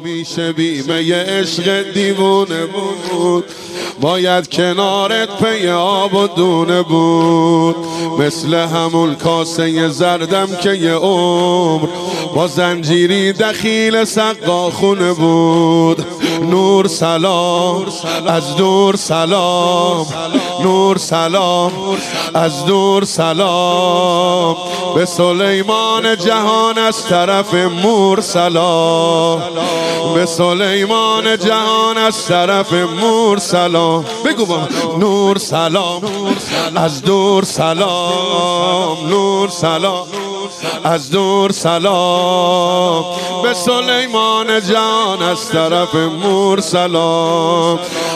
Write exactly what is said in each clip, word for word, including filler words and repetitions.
همیشه بیمه عشق دیوونه بود، باید کنارت پی آب و دونه بود، مثل همون کاسه زردم که یه عمر با زنجیری دخیل سقا خونه بود. نور سلام از دور سلام، نور سلام از دور سلام، به سلیمان جهان از طرف مور سلام، به سلیمان جهان از طرف مور سلام. بگو با نور سلام از دور سلام، نور سلام از دور سلام، به سلیمان جهان از طرف مور سلام.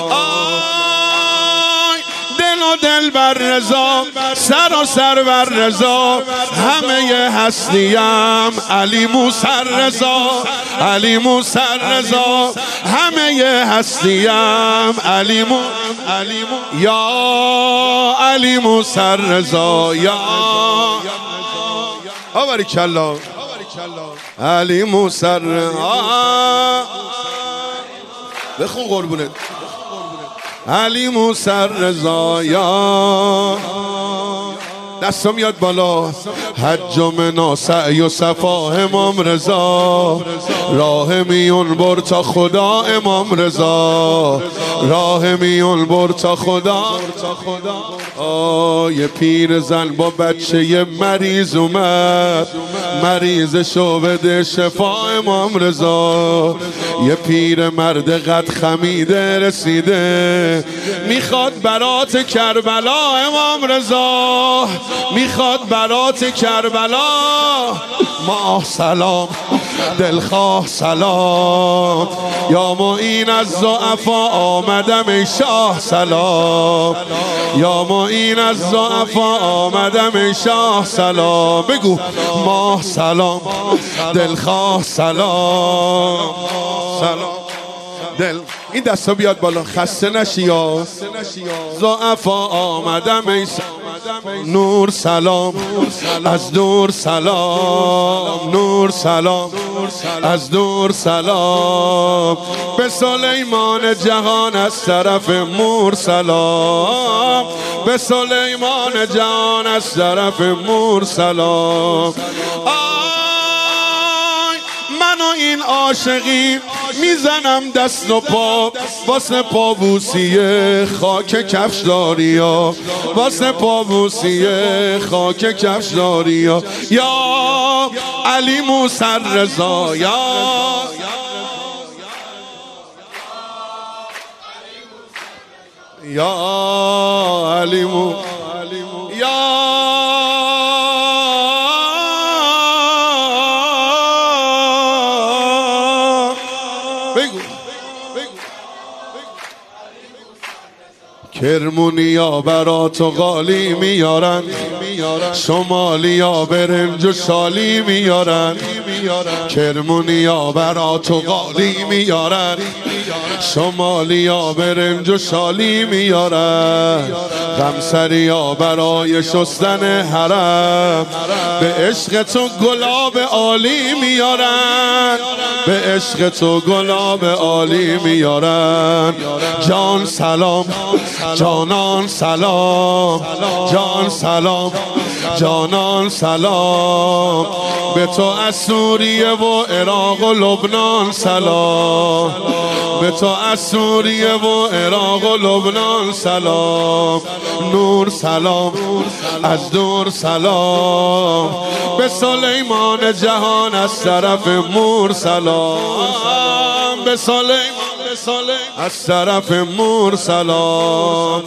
دل بر رضا، سر و سر بر رضا، همه هستیم علی موسی رضا، علی موسی رضا، همه هستیم علی مو علی مو یا علی موسی رضا، یا آباریکالله علی موسی رضا. بخون قربونت علی موسی رضا، یا دستا میاد بالا. حج و منا سعی و صفا امام رضا، راه میون بر تا خدا امام رضا، راه میون بر تا خدا. آه پیر زن با بچه مریض اومد، مریضشو بده شفا امام رضا. یه پیر مرد قد خمیده رسیده، میخواد برات کربلا امام رضا، میخواد برات کربلا. ما سلام دلخواه سلام، یا معین از ضعفا آمدم ای شاه سلام، یا معین از ضعفا آمدم ای شاه سلام. بگو ما سلام دلخواه سلام، سلام دل. این دستا بیاد بالا. خسته نشی یا ضعفا آمدم ای نور سلام از دور سلام، نور سلام از دور سلام، به سلیمان جهان از طرف مور سلام، به سلیمان جهان از طرف مور سلام. من و این عاشقی میزنم دست و پا واسه پابوسی خاک کفشداریا، واسه پابوسی خاک کفشداریا. یا علی موسی رضا، یا یا علی مو یا کرمونیا برات و قالی میارن، شمالیا برنج و شالی میارن، کرمونیا برات و قالی میارن، شمالیا برنج و شالی میارن، غمسریا برای شستن حرم، به عشق تو گلاب عالی میارن، به عشق تو گلاب عالی میارن. جان سلام جانان سلام، جان سلام جانان سلام، به تو از سوریه و عراق و لبنان سلام، به تو از سوریه و عراق و لبنان سلام. نور سلام از دور سلام، به سلیمان جهان از طرف مور سلام، به سلیمان از طرف مور سلام.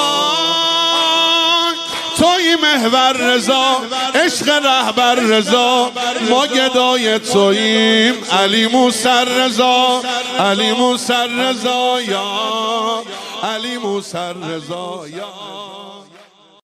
توی محور رضا، عشق رهبر رضا، ما گدای توییم علی موسی رضا، علی موسی رضا، یا علی موسی رضا، یا